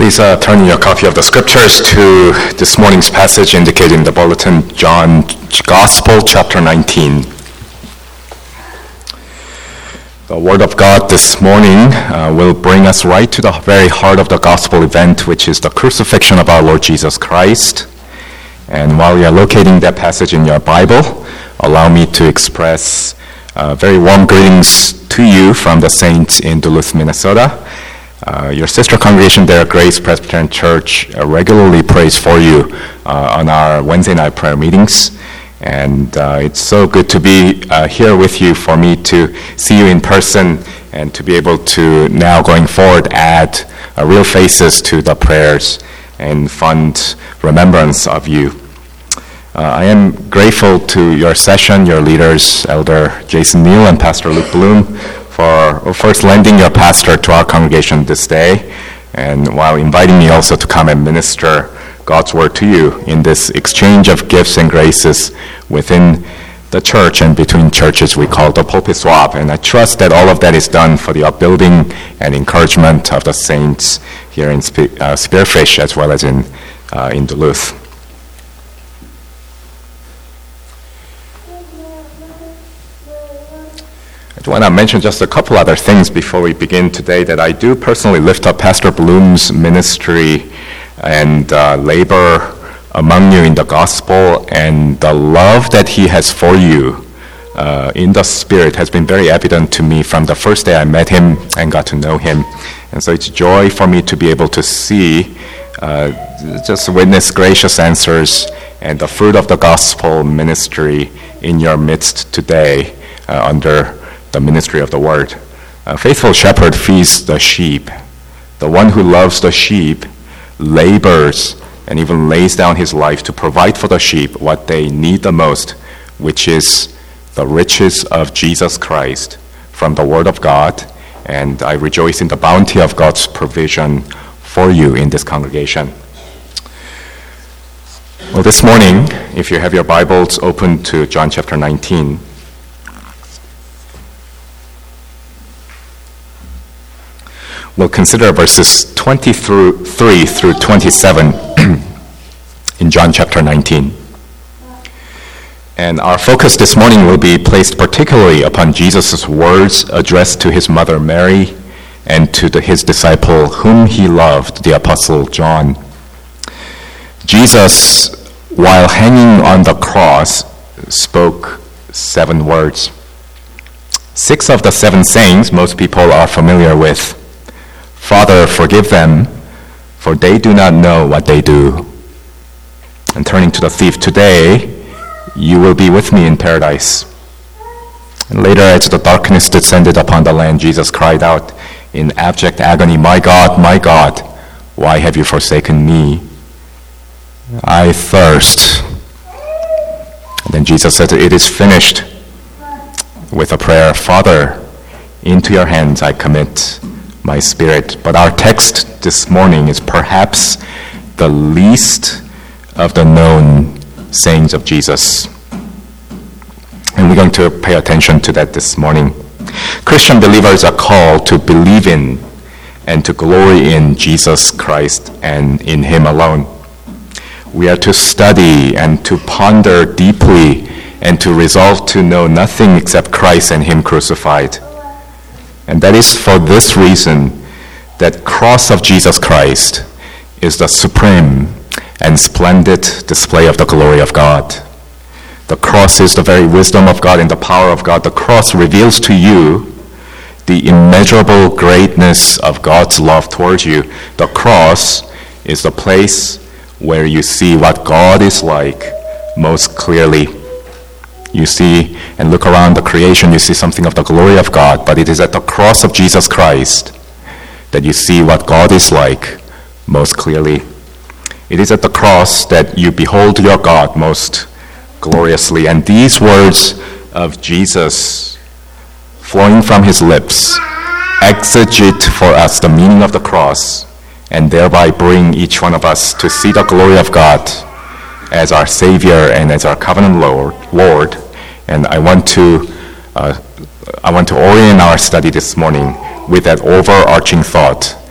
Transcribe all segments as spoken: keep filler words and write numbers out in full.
Please uh, turn your copy of the scriptures to this morning's passage indicated in the bulletin, John Gospel, chapter nineteen. The Word of God this morning uh, will bring us right to the very heart of the gospel event, which is the crucifixion of our Lord Jesus Christ. And while you are locating that passage in your Bible, allow me to express uh, very warm greetings to you from the saints in Duluth, Minnesota. Uh, your sister congregation there, Grace Presbyterian Church, uh, regularly prays for you uh, on our Wednesday night prayer meetings. And uh, it's so good to be uh, here with you, for me to see you in person and to be able to now going forward add uh, real faces to the prayers and fond remembrance of you. Uh, I am grateful to your session, your leaders, Elder Jason Neal and Pastor Luke Bloom, for first lending your pastor to our congregation this day, and while inviting me also to come and minister God's word to you in this exchange of gifts and graces within the church and between churches we call the pulpit swap. And I trust that all of that is done for the upbuilding and encouragement of the saints here in Spe- uh, Spearfish as well as in uh, in Duluth. I want to mention just a couple other things before we begin today, that I do personally lift up Pastor Bloom's ministry and uh, labor among you in the gospel, and the love that he has for you uh, in the Spirit has been very evident to me from the first day I met him and got to know him. And so it's joy for me to be able to see, uh, just witness gracious answers and the fruit of the gospel ministry in your midst today uh, under the ministry of the word. A faithful shepherd feeds the sheep. The one who loves the sheep labors and even lays down his life to provide for the sheep what they need the most, which is the riches of Jesus Christ from the word of God. And I rejoice in the bounty of God's provision for you in this congregation. Well, this morning, if you have your Bibles open to John chapter nineteen, we'll consider verses twenty-three through twenty-seven in John chapter nineteen. And our focus this morning will be placed particularly upon Jesus' words addressed to his mother Mary and to the, his disciple whom he loved, the Apostle John. Jesus, while hanging on the cross, spoke seven words. Six of the seven sayings most people are familiar with. Father, forgive them, for they do not know what they do. And turning to the thief, today you will be with me in paradise. And later, as the darkness descended upon the land, Jesus cried out in abject agony, My God, my God, why have you forsaken me? I thirst. And then Jesus said, It is finished, with a prayer, Father, into your hands I commit my spirit. But our text this morning is perhaps the least of the known sayings of Jesus. And we're going to pay attention to that this morning. Christian believers are called to believe in and to glory in Jesus Christ and in him alone. We are to study and to ponder deeply and to resolve to know nothing except Christ and him crucified. And that is for this reason that cross of Jesus Christ is the supreme and splendid display of the glory of God. The cross is the very wisdom of God and the power of God. The cross reveals to you the immeasurable greatness of God's love towards you. The cross is the place where you see what God is like most clearly. You see and look around the creation, you see something of the glory of God, but it is at the cross of Jesus Christ that you see what God is like most clearly. It is at the cross that you behold your God most gloriously. And these words of Jesus flowing from his lips exegete for us the meaning of the cross and thereby bring each one of us to see the glory of God as our Savior and as our covenant Lord. Lord. And I want to uh, I want to orient our study this morning with that overarching thought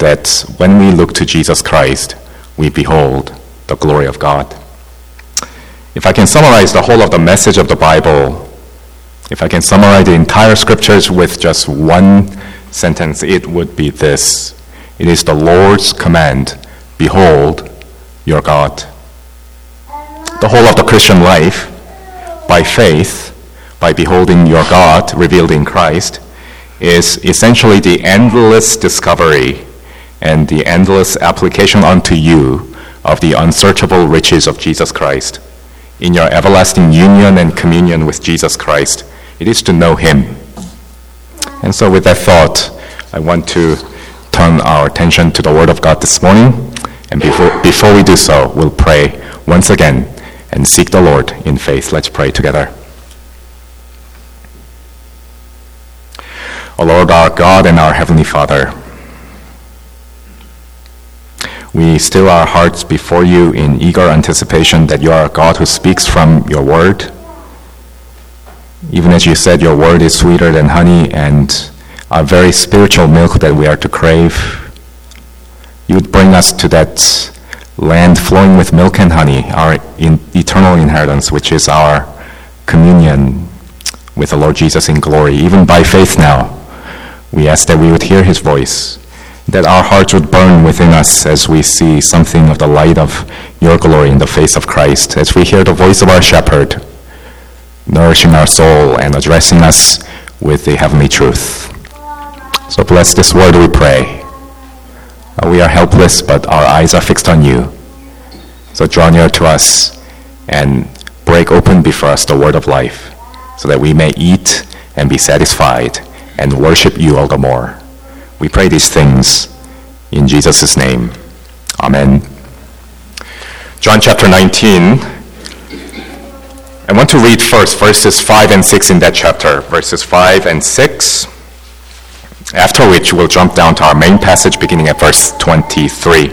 that when we look to Jesus Christ, we behold the glory of God. If I can summarize the whole of the message of the Bible, if I can summarize the entire scriptures with just one sentence, it would be this. It is the Lord's command, behold your God. The whole of the Christian life, by faith, by beholding your God revealed in Christ, is essentially the endless discovery and the endless application unto you of the unsearchable riches of Jesus Christ. In your everlasting union and communion with Jesus Christ, it is to know him. And so with that thought, I want to turn our attention to the Word of God this morning. And before, before we do so, we'll pray once again and seek the Lord in faith. Let's pray together. O Lord, our God and our Heavenly Father, we still our hearts before you in eager anticipation that you are a God who speaks from your word. Even as you said, your word is sweeter than honey and a very spiritual milk that we are to crave. You would bring us to that land flowing with milk and honey, our in eternal inheritance, which is our communion with the Lord Jesus in glory. Even by faith now, we ask that we would hear his voice, that our hearts would burn within us as we see something of the light of your glory in the face of Christ, as we hear the voice of our shepherd, nourishing our soul and addressing us with the heavenly truth. So bless this word, we pray. Uh, we are helpless, but our eyes are fixed on you. So draw near to us and break open before us the word of life, so that we may eat and be satisfied and worship you all the more. We pray these things in Jesus' name. Amen. John chapter nineteen. I want to read first verses five and six in that chapter. Verses five and six. After which we'll jump down to our main passage beginning at verse twenty-three.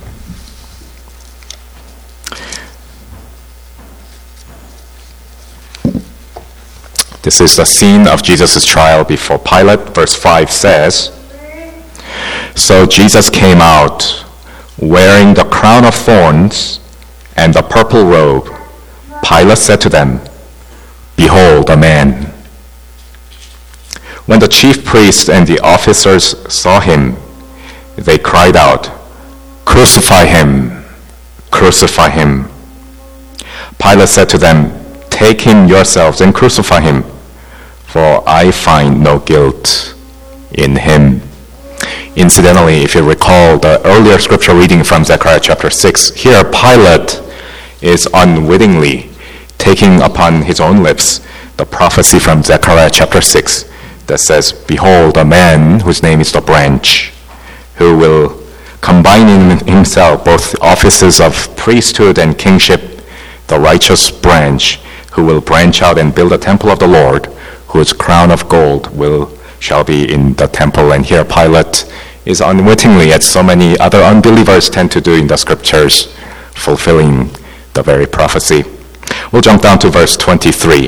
This is the scene of Jesus' trial before Pilate. Verse five says, "So Jesus came out, wearing the crown of thorns and the purple robe. Pilate said to them, 'Behold a man.' When the chief priests and the officers saw him, they cried out, 'Crucify him! Crucify him!' Pilate said to them, 'Take him yourselves and crucify him, for I find no guilt in him.'" Incidentally, if you recall the earlier scripture reading from Zechariah chapter six, here Pilate is unwittingly taking upon his own lips the prophecy from Zechariah chapter six that says, "Behold, a man whose name is the branch, who will combine in himself both offices of priesthood and kingship, the righteous branch, who will branch out and build a temple of the Lord, whose crown of gold will shall be in the temple." And here Pilate is unwittingly, as so many other unbelievers tend to do in the scriptures, fulfilling the very prophecy. We'll jump down to verse twenty-three.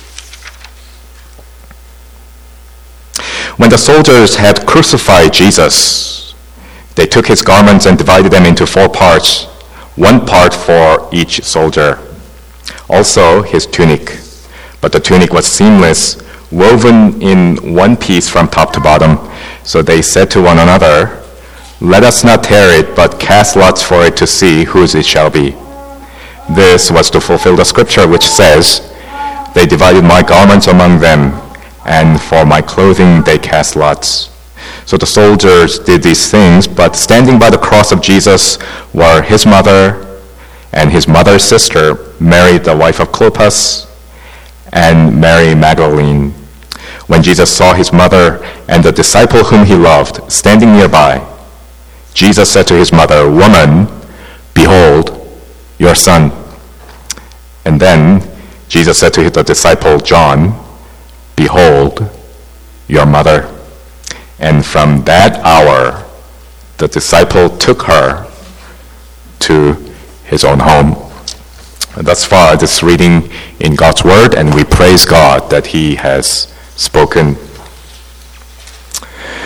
When the soldiers had crucified Jesus, they took his garments and divided them into four parts, one part for each soldier. Also his tunic. But the tunic was seamless, woven in one piece from top to bottom. So they said to one another, "Let us not tear it, but cast lots for it to see whose it shall be." This was to fulfill the scripture which says, "They divided my garments among them, and for my clothing they cast lots." So the soldiers did these things, but standing by the cross of Jesus were his mother and his mother's sister, Mary, the wife of Clopas, and Mary Magdalene. When Jesus saw his mother and the disciple whom he loved standing nearby, Jesus said to his mother, "Woman, behold your son." And then Jesus said to the disciple John, "Behold your mother." And from that hour, the disciple took her to his own home. And thus far, this reading in God's word, and we praise God that he has spoken.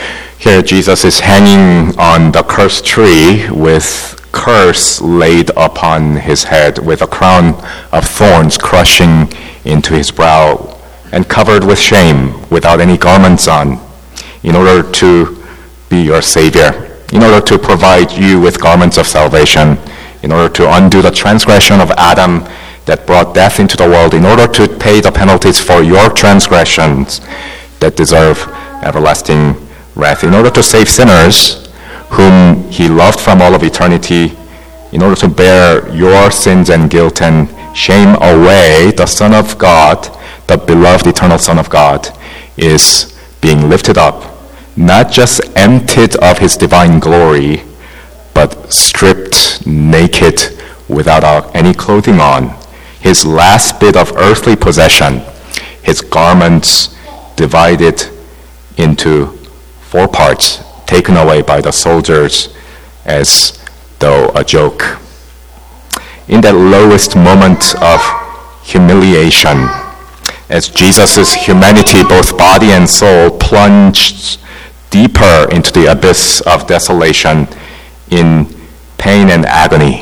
Here Jesus is hanging on the cursed tree with curse laid upon his head, with a crown of thorns crushing into his brow, and covered with shame, without any garments on, in order to be your Savior, in order to provide you with garments of salvation, in order to undo the transgression of Adam that brought death into the world, in order to pay the penalties for your transgressions that deserve everlasting wrath, in order to save sinners whom he loved from all of eternity, in order to bear your sins and guilt and shame away. The Son of God, the beloved eternal Son of God, is being lifted up, not just emptied of his divine glory, but stripped naked without any clothing on. His last bit of earthly possession, his garments divided into four parts, taken away by the soldiers as though a joke. In that lowest moment of humiliation, as Jesus' humanity, both body and soul, plunged deeper into the abyss of desolation in pain and agony,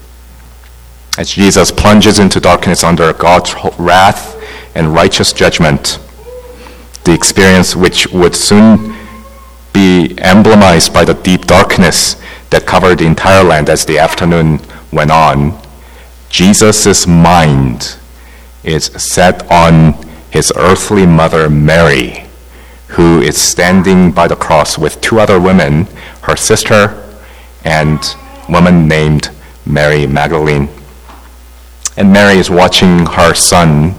as Jesus plunges into darkness under God's wrath and righteous judgment, the experience which would soon be emblemized by the deep darkness that covered the entire land as the afternoon went on, Jesus' mind is set on his earthly mother Mary, who is standing by the cross with two other women, her sister and a woman named Mary Magdalene. And Mary is watching her son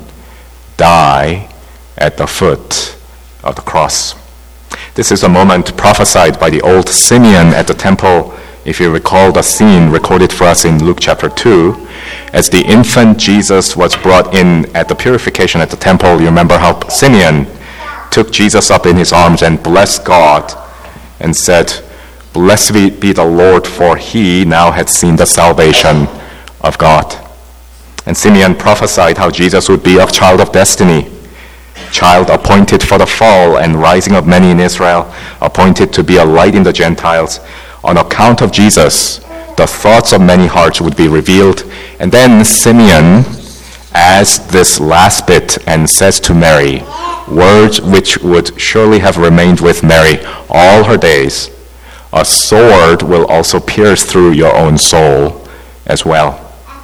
die at the foot of the cross. This is a moment prophesied by the old Simeon at the temple, if you recall the scene recorded for us in Luke chapter two. As the infant Jesus was brought in at the purification at the temple, you remember how Simeon took Jesus up in his arms and blessed God and said, "Blessed be the Lord, for he now had seen the salvation of God." And Simeon prophesied how Jesus would be a child of destiny, child appointed for the fall and rising of many in Israel, appointed to be a light in the Gentiles. On account of Jesus, the thoughts of many hearts would be revealed. And then Simeon adds this last bit and says to Mary, words which would surely have remained with Mary all her days, "A sword will also pierce through your own soul as well."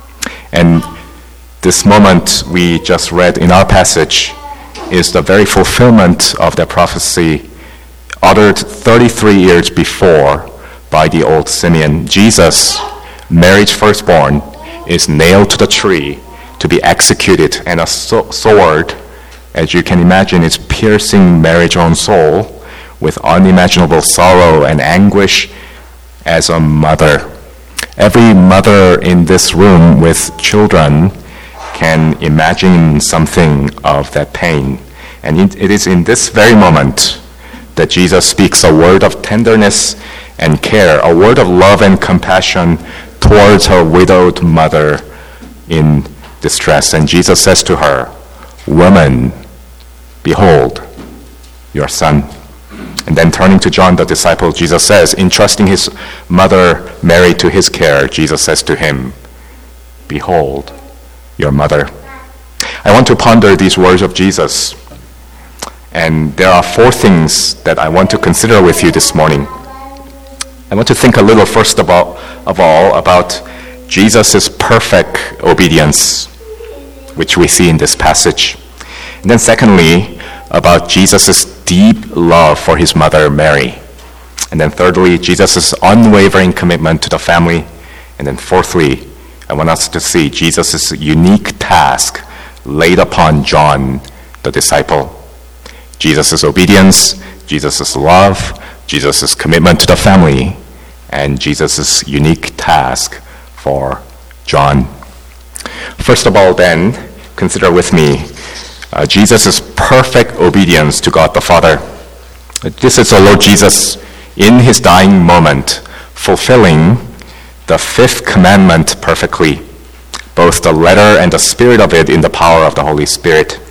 And this moment we just read in our passage is the very fulfillment of that prophecy uttered thirty-three years before by the old Simeon. Jesus, Mary's firstborn, is nailed to the tree to be executed, and a so- sword, as you can imagine, is piercing Mary's own soul with unimaginable sorrow and anguish as a mother. Every mother in this room with children can imagine something of that pain. And it is in this very moment that Jesus speaks a word of tenderness and care, a word of love and compassion towards her widowed mother in distress. And Jesus says to her, "Woman, behold your son." And then turning to John the disciple, Jesus says, entrusting his mother Mary to his care, Jesus says to him, "Behold your mother." I want to ponder these words of Jesus. And there are four things that I want to consider with you this morning. I want to think a little first of all, of all about Jesus' perfect obedience, which we see in this passage. And then secondly, about Jesus' deep love for his mother Mary. And then thirdly, Jesus' unwavering commitment to the family. And then fourthly, I want us to see Jesus' unique task laid upon John, the disciple. Jesus' obedience, Jesus' love, Jesus' commitment to the family, and Jesus' unique task for John. First of all, then, consider with me uh, Jesus' perfect obedience to God the Father. This is the Lord Jesus in his dying moment, fulfilling the fifth commandment perfectly, both the letter and the spirit of it in the power of the Holy Spirit.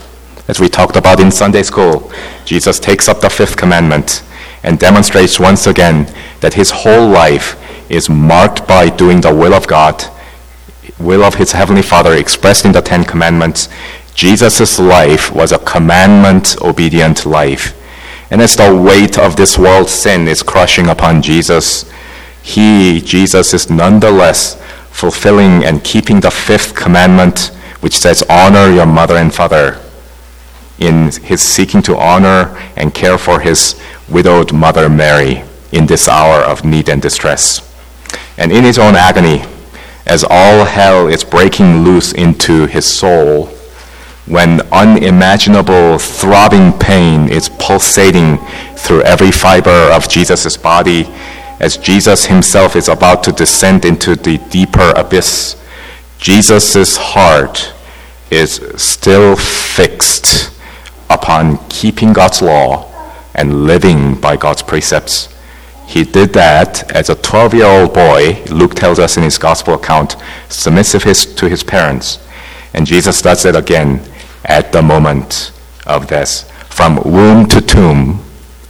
As we talked about in Sunday school, Jesus takes up the fifth commandment and demonstrates once again that his whole life is marked by doing the will of God, will of his heavenly Father expressed in the Ten Commandments. Jesus' life was a commandment-obedient life. And as the weight of this world's sin is crushing upon Jesus, he, Jesus, is nonetheless fulfilling and keeping the fifth commandment, which says, honor your mother and father, in his seeking to honor and care for his widowed mother Mary in this hour of need and distress. And in his own agony, as all hell is breaking loose into his soul, when unimaginable throbbing pain is pulsating through every fiber of Jesus' body, as Jesus himself is about to descend into the deeper abyss, Jesus' heart is still fixed upon keeping God's law and living by God's precepts. He did that as a twelve-year-old boy, Luke tells us in his gospel account, submissive his, to his parents. And Jesus does it again at the moment of death. From womb to tomb,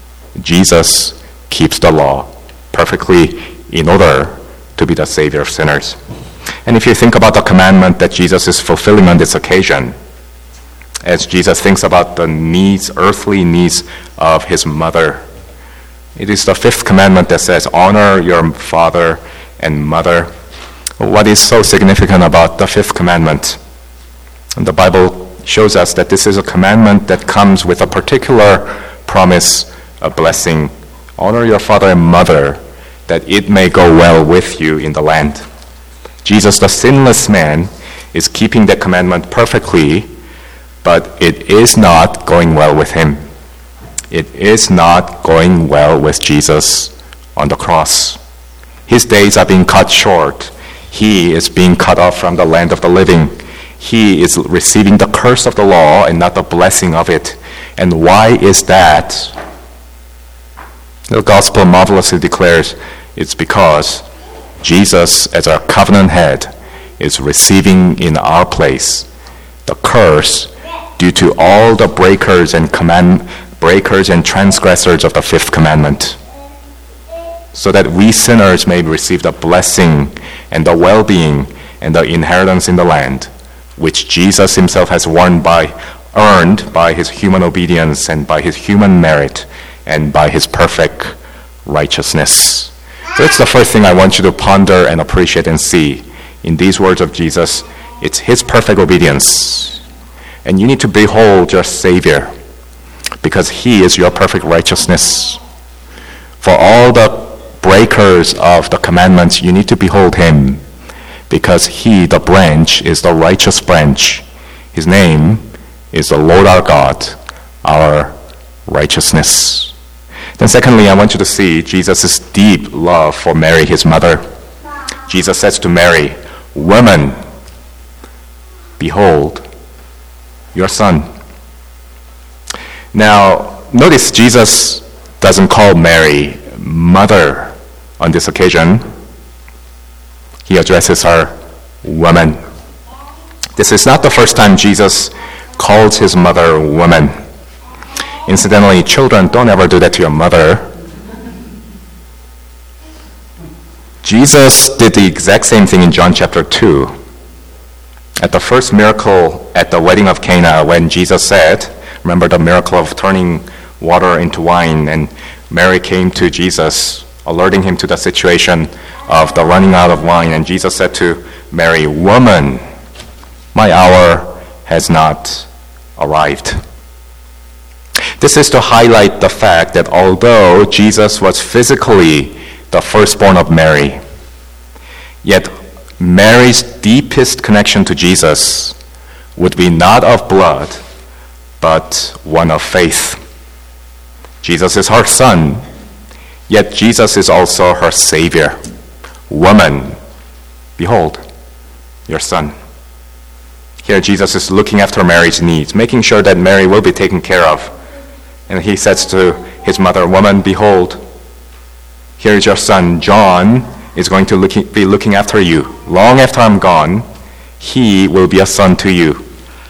Jesus keeps the law perfectly in order to be the Savior of sinners. And if you think about the commandment that Jesus is fulfilling on this occasion, as Jesus thinks about the needs, earthly needs of his mother, it is the fifth commandment that says, honor your father and mother. What is so significant about the fifth commandment? And the Bible shows us that this is a commandment that comes with a particular promise, a blessing. Honor your father and mother, that it may go well with you in the land. Jesus, the sinless man, is keeping the commandment perfectly, but it is not going well with him. It is not going well with Jesus on the cross. His days are being cut short. He is being cut off from the land of the living. He is receiving the curse of the law and not the blessing of it. And why is that? The gospel marvelously declares it's because Jesus, as our covenant head, is receiving in our place the curse due to all the breakers and command breakers and transgressors of the fifth commandment, so that we sinners may receive the blessing and the well-being and the inheritance in the land, which Jesus himself has won by, earned by his human obedience and by his human merit and by his perfect righteousness. So it's the first thing I want you to ponder and appreciate and see. In these words of Jesus, it's his perfect obedience. And you need to behold your Savior, because he is your perfect righteousness. For all the breakers of the commandments, you need to behold him, because he, the branch, is the righteous branch. His name is the Lord our God, our righteousness. Then secondly, I want you to see Jesus' deep love for Mary, his mother. Jesus says to Mary, "Woman, behold your son." Now, notice Jesus doesn't call Mary mother on this occasion. He addresses her woman. This is not the first time Jesus calls his mother woman. Incidentally, children, don't ever do that to your mother. Jesus did the exact same thing in John chapter two. At the first miracle at the wedding of Cana, when Jesus said, remember the miracle of turning water into wine, and Mary came to Jesus, alerting him to the situation of the running out of wine, and Jesus said to Mary, "Woman, my hour has not arrived." This is to highlight the fact that although Jesus was physically the firstborn of Mary, yet Mary's deepest connection to Jesus would be not of blood, but one of faith. Jesus is her son, yet Jesus is also her Savior. Woman, behold your son. Here Jesus is looking after Mary's needs, making sure that Mary will be taken care of. And he says to his mother, "Woman, behold, here is your son. John is going to look, be looking after you. Long after I'm gone, he will be a son to you."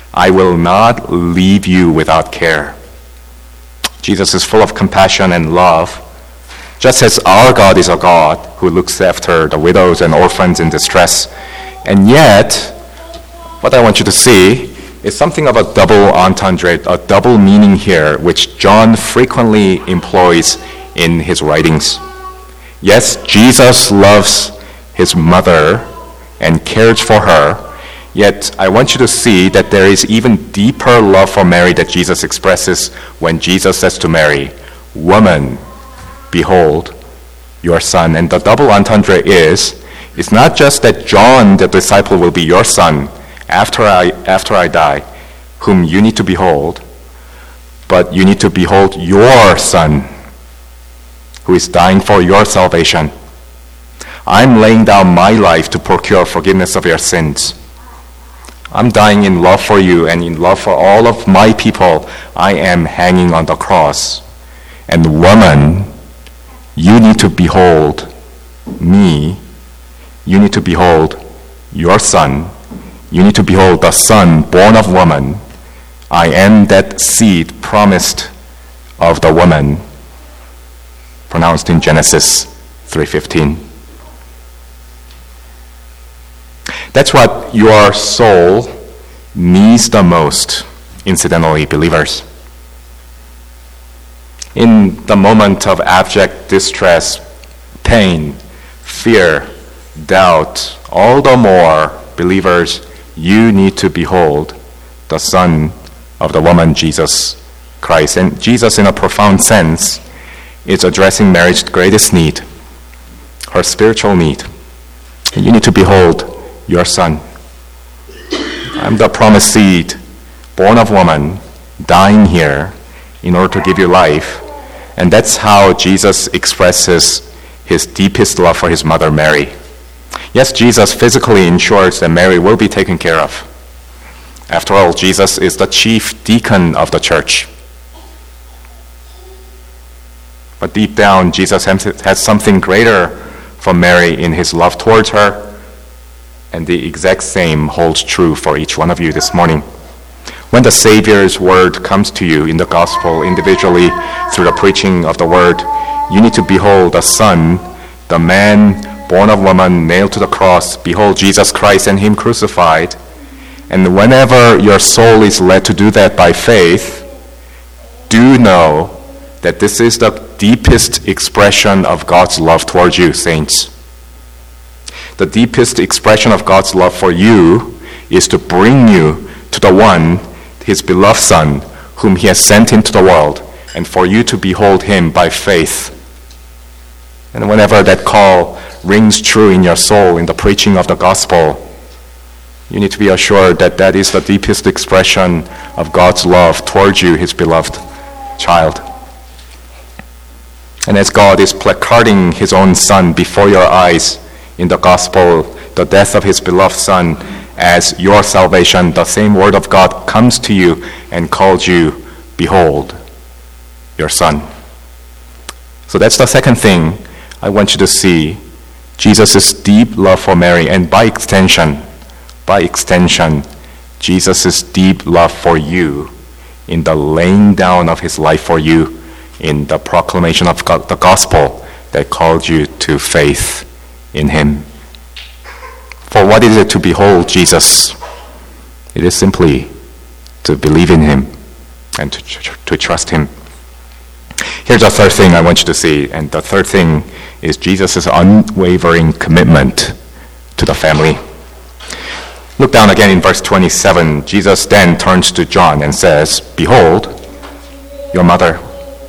I will not leave you without care. Jesus is full of compassion and love, just as our God is a God who looks after the widows and orphans in distress. And yet, what I want you to see is something of a double entendre, a double meaning here, which John frequently employs in his writings. Yes, Jesus loves his mother and cares for her, yet I want you to see that there is even deeper love for Mary that Jesus expresses when Jesus says to Mary, "Woman, behold your son." And the double entendre is, it's not just that John the disciple will be your son after I after I die, whom you need to behold, but you need to behold your son who is dying for your salvation. I'm laying down my life to procure forgiveness of your sins. I'm dying in love for you and in love for all of my people. I am hanging on the cross. And woman, you need to behold me. You need to behold your son. You need to behold the son born of woman. I am that seed promised of the woman, pronounced in Genesis three fifteen. That's what your soul needs the most, incidentally, believers. In the moment of abject distress, pain, fear, doubt, all the more, believers, you need to behold the Son of the woman, Jesus Christ. And Jesus, in a profound sense, is addressing Mary's greatest need, her spiritual need. And you need to behold your son. I'm the promised seed, born of woman, dying here in order to give you life. And that's how Jesus expresses his deepest love for his mother, Mary. Yes, Jesus physically ensures that Mary will be taken care of. After all, Jesus is the chief deacon of the church. But deep down, Jesus has something greater for Mary in his love towards her. And the exact same holds true for each one of you this morning. When the Savior's word comes to you in the gospel individually through the preaching of the word, you need to behold the Son, the man born of woman, nailed to the cross. Behold Jesus Christ and him crucified. And whenever your soul is led to do that by faith, do know that this is the deepest expression of God's love towards you, saints. The deepest expression of God's love for you is to bring you to the one, his beloved Son, whom he has sent into the world, and for you to behold him by faith. And whenever that call rings true in your soul in the preaching of the gospel, you need to be assured that that is the deepest expression of God's love towards you, his beloved child. And as God is placarding his own Son before your eyes in the gospel, the death of his beloved Son as your salvation, the same word of God comes to you and calls you, behold, your Son. So that's the second thing I want you to see, Jesus' deep love for Mary, and by extension, by extension, Jesus' deep love for you in the laying down of his life for you in the proclamation of God, the gospel that called you to faith in him. For what is it to behold Jesus? It is simply to believe in him and to, to trust him. Here's the third thing I want you to see, and the third thing is Jesus' unwavering commitment to the family. Look down again in verse twenty-seven. Jesus then turns to John and says, "Behold, your mother."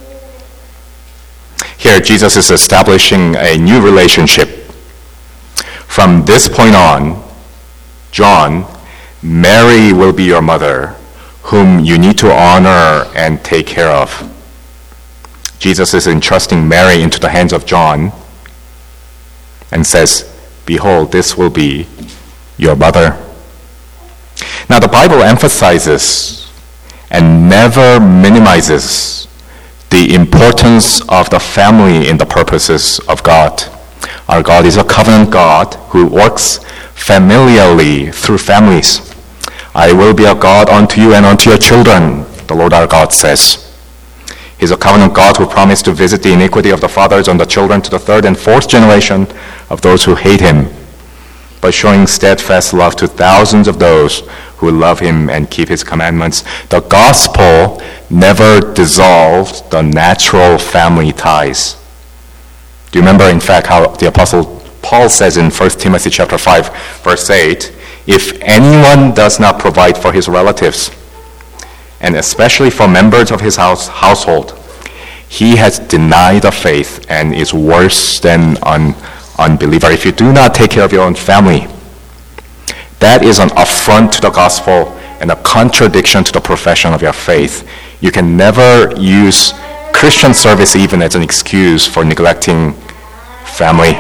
Here, Jesus is establishing a new relationship. From this point on, John, Mary will be your mother, whom you need to honor and take care of. Jesus is entrusting Mary into the hands of John and says, "Behold, this will be your mother." Now, the Bible emphasizes and never minimizes the importance of the family in the purposes of God. Our God is a covenant God who works familiarly through families. I will be a God unto you and unto your children, the Lord our God says. He is a covenant God who promised to visit the iniquity of the fathers on the children to the third and fourth generation of those who hate him, by showing steadfast love to thousands of those who love him and keep his commandments. The gospel never dissolved the natural family ties. Do you remember, in fact, how the Apostle Paul says in First Timothy chapter five, verse eight, if anyone does not provide for his relatives, and especially for members of his house, household, he has denied the faith and is worse than an unbeliever. If you do not take care of your own family, that is an affront to the gospel and a contradiction to the profession of your faith. You can never use Christian service even as an excuse for neglecting family.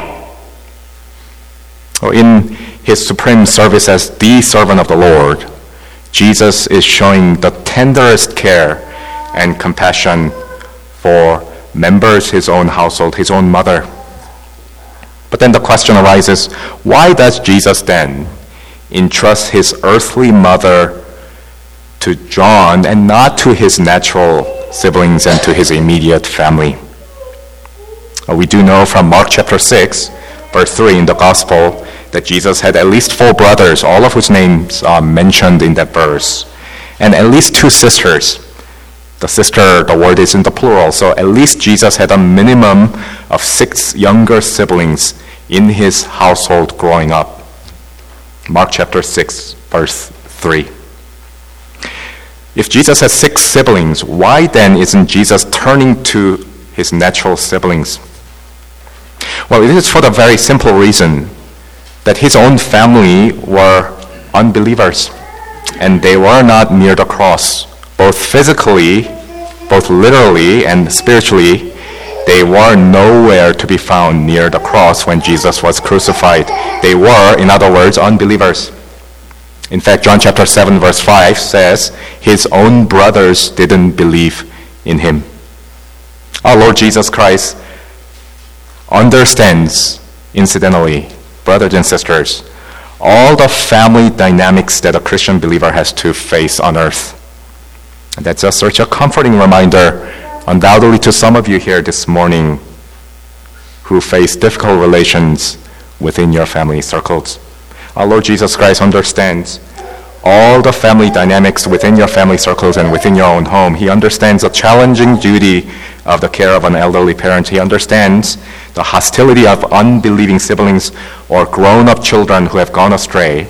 In his supreme service as the servant of the Lord, Jesus is showing the tenderest care and compassion for members, his own household, his own mother. But then the question arises, why does Jesus then entrust his earthly mother to John and not to his natural siblings and to his immediate family? We do know from Mark chapter six, verse three in the gospel, that Jesus had at least four brothers, all of whose names are mentioned in that verse, and at least two sisters. The sister, the word is in the plural, so at least Jesus had a minimum of six younger siblings in his household growing up. Mark chapter six, verse three. If Jesus has six siblings, why then isn't Jesus turning to his natural siblings? Well, it is for the very simple reason that his own family were unbelievers, and they were not near the cross. Both physically, both literally and spiritually, they were nowhere to be found near the cross when Jesus was crucified. They were, in other words, unbelievers. In fact, John chapter seven, verse five says, his own brothers didn't believe in him. Our Lord Jesus Christ understands, incidentally, brothers and sisters, all the family dynamics that a Christian believer has to face on earth. And that's just such a comforting reminder, undoubtedly to some of you here this morning who face difficult relations within your family circles. Our Lord Jesus Christ understands all the family dynamics within your family circles and within your own home. He understands the challenging duty of the care of an elderly parent. He understands the hostility of unbelieving siblings or grown-up children who have gone astray.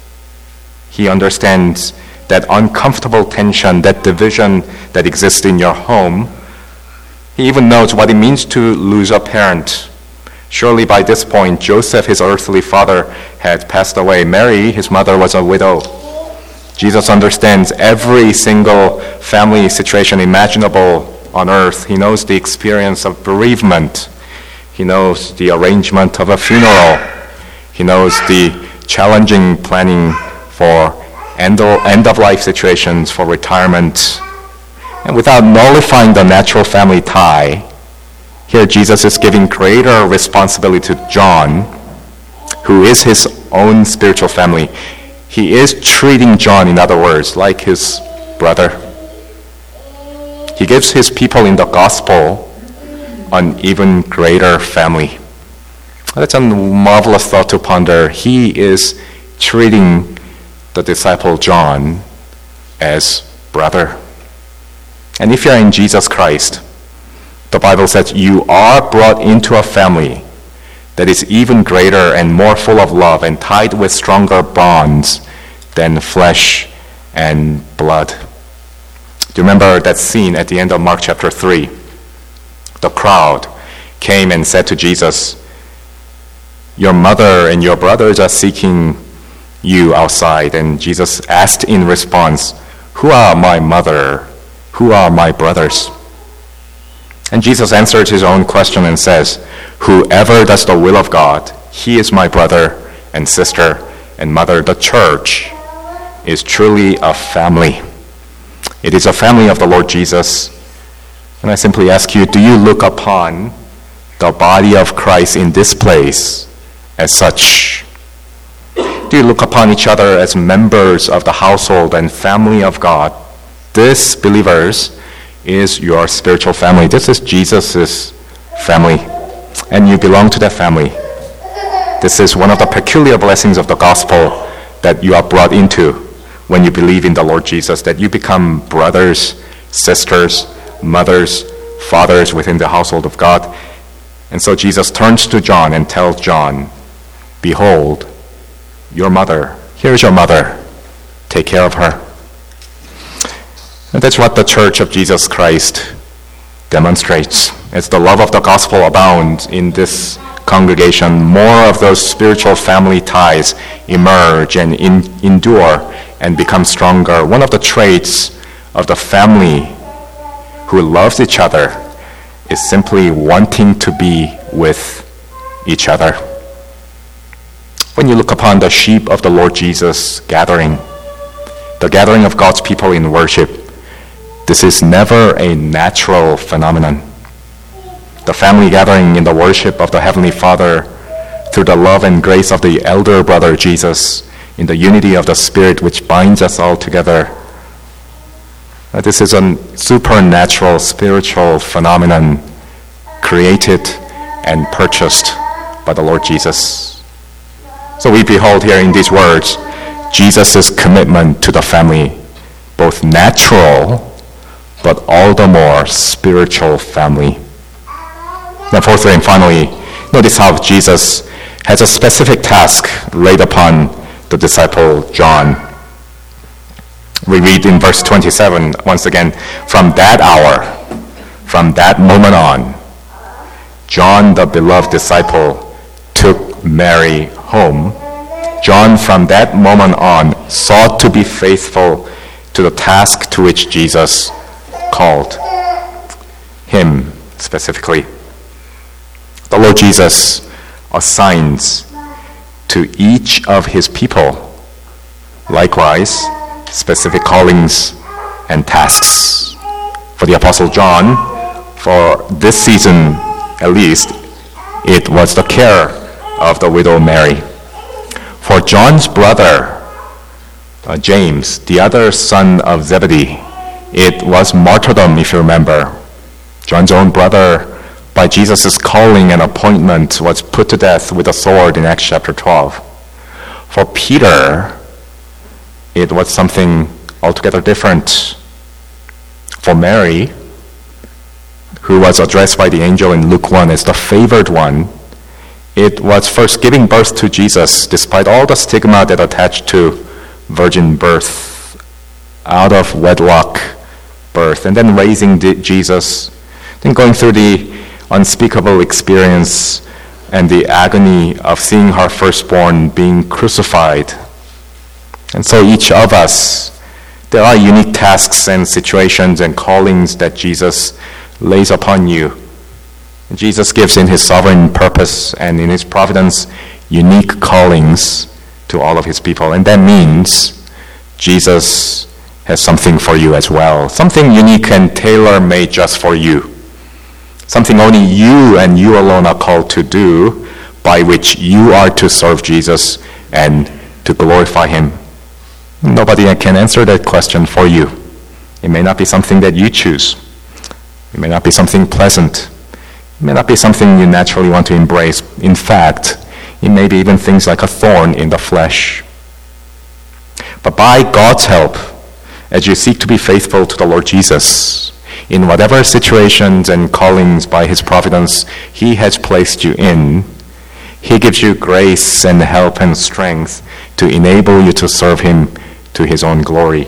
He understands that uncomfortable tension, that division that exists in your home. He even knows what it means to lose a parent. Surely by this point, Joseph, his earthly father, had passed away. Mary, his mother, was a widow. Jesus understands every single family situation imaginable on earth. He knows the experience of bereavement. He knows the arrangement of a funeral. He knows the challenging planning for end-of-life situations, for retirement. And without nullifying the natural family tie, here Jesus is giving greater responsibility to John, who is his own spiritual family. He is treating John, in other words, like his brother. He gives his people in the gospel an even greater family. That's a marvelous thought to ponder. He is treating the disciple John as brother. And if you're in Jesus Christ, the Bible says you are brought into a family that is even greater and more full of love and tied with stronger bonds than flesh and blood. Do you remember that scene at the end of Mark chapter three? The crowd came and said to Jesus, your mother and your brothers are seeking you outside. And Jesus asked in response, who are my mother? Who are my brothers? And Jesus answered his own question and says, whoever does the will of God, he is my brother and sister and mother. The church is truly a family. It is a family of the Lord Jesus. And I simply ask you, do you look upon the body of Christ in this place as such? Do you look upon each other as members of the household and family of God? This, believers, is your spiritual family. This is Jesus' family, and you belong to that family. This is one of the peculiar blessings of the gospel that you are brought into when you believe in the Lord Jesus, that you become brothers, sisters, mothers, fathers within the household of God. And so Jesus turns to John and tells John, behold, your mother. Here's your mother. Take care of her. And that's what the Church of Jesus Christ demonstrates. As the love of the gospel abounds in this congregation, more of those spiritual family ties emerge and in, endure and become stronger. One of the traits of the family who loves each other is simply wanting to be with each other. When you look upon the sheep of the Lord Jesus gathering, the gathering of God's people in worship, this is never a natural phenomenon. The family gathering in the worship of the Heavenly Father through the love and grace of the elder brother Jesus, in the unity of the Spirit which binds us all together. Uh, this is a supernatural spiritual phenomenon created and purchased by the Lord Jesus. So we behold here in these words Jesus' commitment to the family, both natural but all the more spiritual family. Then fourthly and finally, notice how Jesus has a specific task laid upon the disciple John. We read in verse twenty-seven, once again, from that hour, from that moment on, John, the beloved disciple, took Mary home. John, from that moment on, sought to be faithful to the task to which Jesus called him specifically. The Lord Jesus assigns to each of his people, likewise, specific callings and tasks. For the Apostle John, for this season at least, it was the care of the widow Mary. For John's brother, uh, James, the other son of Zebedee, it was martyrdom, if you remember. John's own brother, by Jesus' calling and appointment, was put to death with a sword in Acts chapter twelve. For Peter, it was something altogether different. For Mary, who was addressed by the angel in Luke one as the favored one, it was first giving birth to Jesus, despite all the stigma that attached to virgin birth, out of wedlock birth, and then raising Jesus, then going through the unspeakable experience and the agony of seeing her firstborn being crucified. And so each of us, there are unique tasks and situations and callings that Jesus lays upon you. Jesus gives in his sovereign purpose and in his providence unique callings to all of his people. And that means Jesus has something for you as well. Something unique and tailor-made just for you. Something only you and you alone are called to do, by which you are to serve Jesus and to glorify him. Nobody can answer that question for you. It may not be something that you choose. It may not be something pleasant. It may not be something you naturally want to embrace. In fact, it may be even things like a thorn in the flesh. But by God's help, as you seek to be faithful to the Lord Jesus, in whatever situations and callings by his providence he has placed you in, he gives you grace and help and strength to enable you to serve him to his own glory.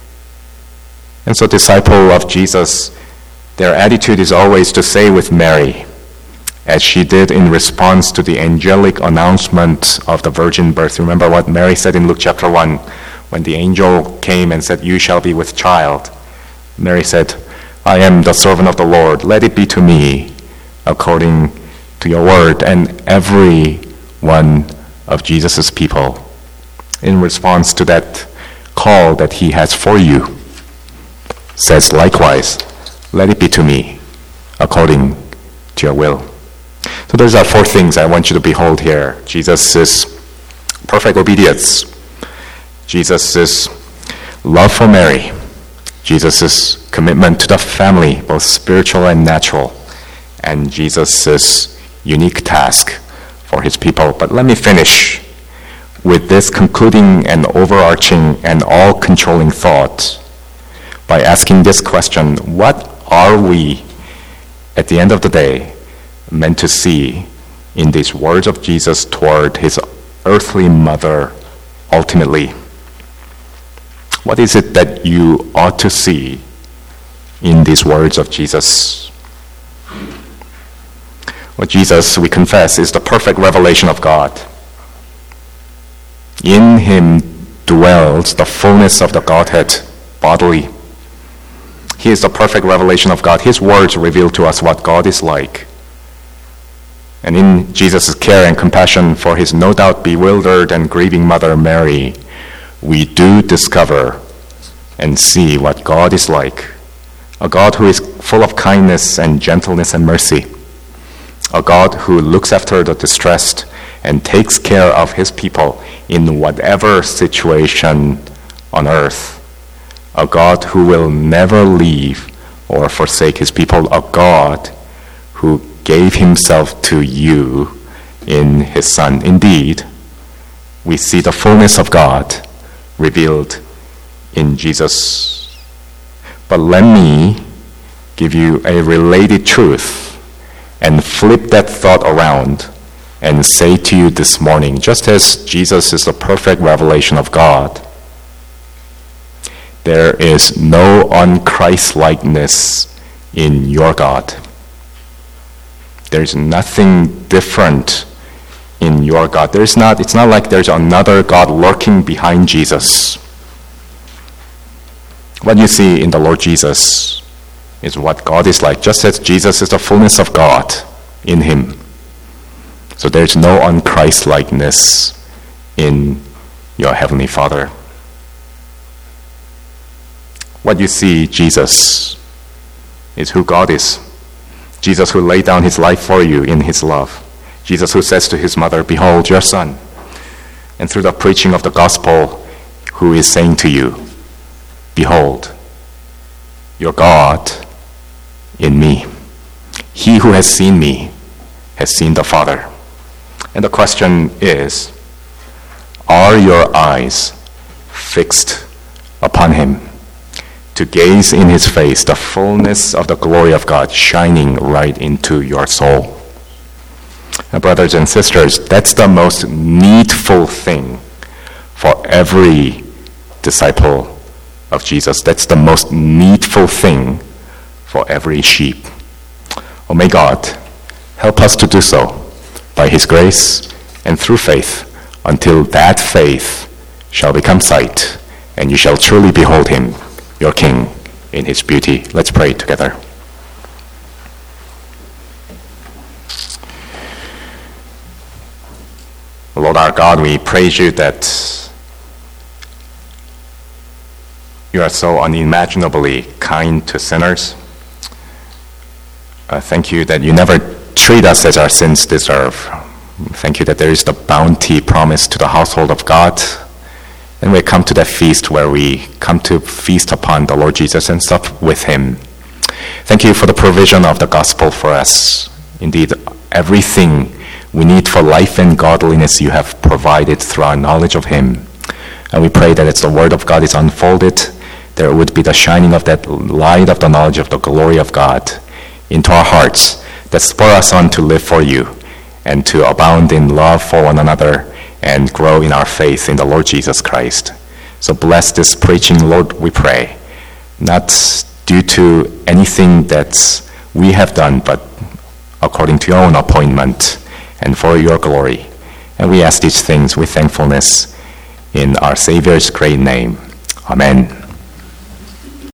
And so, disciple of Jesus, their attitude is always to say with Mary, as she did in response to the angelic announcement of the virgin birth. Remember what Mary said in Luke chapter one, when the angel came and said, "You shall be with child." Mary said, "I am the servant of the Lord. Let it be to me according to your word." And every one of Jesus' people, in response to that call that he has for you, says likewise, "Let it be to me according to your will." So those are four things I want you to behold here. Jesus' perfect obedience, Jesus' love for Mary, Jesus' commitment to the family, both spiritual and natural, and Jesus' unique task for his people. But let me finish with this concluding and overarching and all-controlling thought by asking this question: what are we, at the end of the day, meant to see in these words of Jesus toward his earthly mother ultimately? What is it that you ought to see in these words of Jesus? Well, Jesus, we confess, is the perfect revelation of God. In him dwells the fullness of the Godhead bodily. He is the perfect revelation of God. His words reveal to us what God is like. And in Jesus' care and compassion for his no doubt bewildered and grieving mother Mary, we do discover and see what God is like. A God who is full of kindness and gentleness and mercy. A God who looks after the distressed and takes care of his people in whatever situation on earth. A God who will never leave or forsake his people. A God who gave himself to you in his Son. Indeed, we see the fullness of God revealed in Jesus. But let me give you a related truth and flip that thought around and say to you this morning, just as Jesus is the perfect revelation of God, there is no unChristlikeness in your God. There's nothing different in your God. There's not, it's not like there's another God lurking behind Jesus. What you see in the Lord Jesus is what God is like, just as Jesus is the fullness of God in him. So there's no unChristlikeness in your Heavenly Father. What you see, Jesus, is who God is. Jesus who laid down his life for you in his love. Jesus who says to his mother, "Behold your son." And through the preaching of the gospel, who is saying to you, "Behold your God in me. He who has seen me has seen the Father." And the question is, are your eyes fixed upon him, to gaze in his face, the fullness of the glory of God shining right into your soul? Now, brothers and sisters, that's the most needful thing for every disciple of Jesus. That's the most needful thing for every sheep. Oh, may God help us to do so by his grace and through faith, until that faith shall become sight, and you shall truly behold him, your King, in his beauty. Let's pray together. Lord our God, we praise you that you are so unimaginably kind to sinners. Uh, thank you that you never treat us as our sins deserve. Thank you that there is the bounty promised to the household of God. And we come to that feast where we come to feast upon the Lord Jesus and sup with him. Thank you for the provision of the gospel for us. Indeed, everything we need for life and godliness you have provided through our knowledge of him. And we pray that as the word of God is unfolded, there would be the shining of that light of the knowledge of the glory of God into our hearts, that spur us on to live for you and to abound in love for one another and grow in our faith in the Lord Jesus Christ. So bless this preaching, Lord, we pray, not due to anything that we have done, but according to your own appointment and for your glory. And we ask these things with thankfulness in our Savior's great name. Amen.